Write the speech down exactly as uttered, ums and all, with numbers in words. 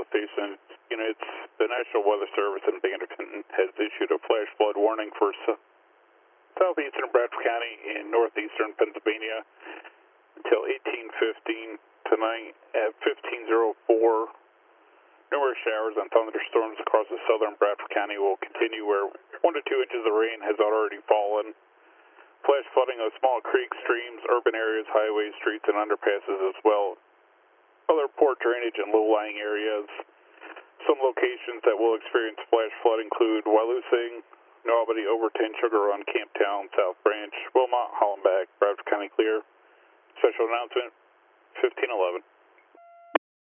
Southeastern units, the National Weather Service in Bannerton has issued a flash flood warning for su- southeastern Bradford County and northeastern Pennsylvania until eighteen fifteen tonight. At fifteen oh four, numerous showers and thunderstorms across the southern Bradford County will continue, where one to two inches of rain has already fallen. Flash flooding of small creeks, streams, urban areas, highways, streets, and underpasses as well. Other poor drainage in low-lying areas. Some locations that will experience flash flood include Wyalusing, Albany, Overton, Sugar Run, Camptown, South Branch, Wilmot, Hollenbeck, Bradford County clear. Special announcement, fifteen eleven.